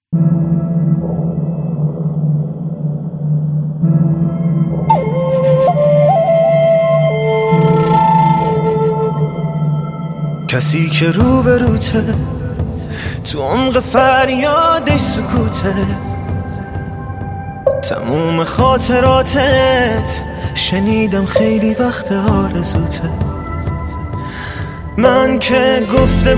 کسی که روبروته تو عمق فریادش سکوته، تموم خاطراتت شنیدم خیلی وقت آرزوته. من که گفته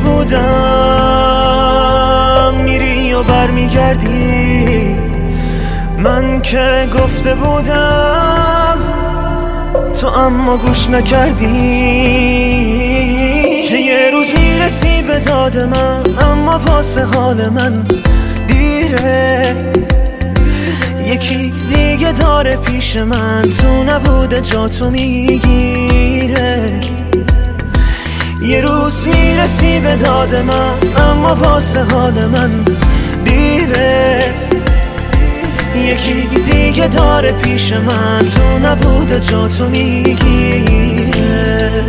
بودم میری و برمیگردی، من که گفته بودم تو اما گوش نکردی. که یه روز میرسی به داد من اما واسه حال من دیره. یکی دیگه داره پیش من، تو نبوده جا تو میگیره. یه روز میرسی به داد من اما واسه حال من دیره. یکی دیگه داره پیش من، تو نبوده جا تو میگیره.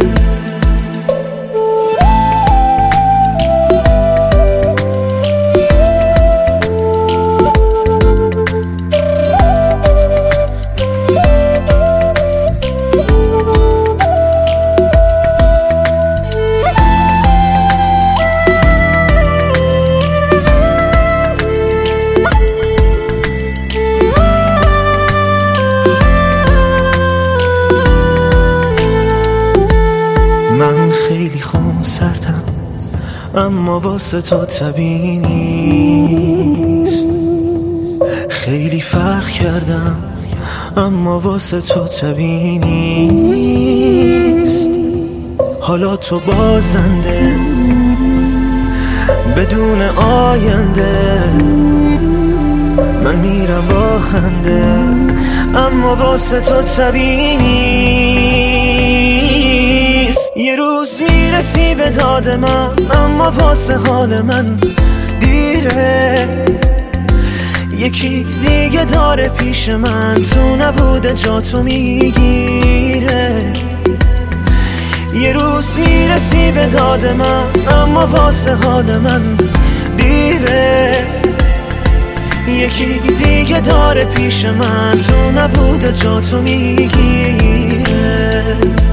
من خیلی خونسردم اما واسه تو طبیعی نیست. خیلی فرق کردم اما واسه تو طبیعی نیست. حالا تو بازنده بدون آینده، من میرم با خنده اما واسه تو طبیعی نیست. یه روز میرسی به داد من اما واسه حال من دیره. یکی دیگه داره پیش من، تو نبوده جا تو میگیره. یه روز میرسی به داد من اما واسه حال من دیره. یکی دیگه داره پیش من، تو نبوده جا تو میگیره.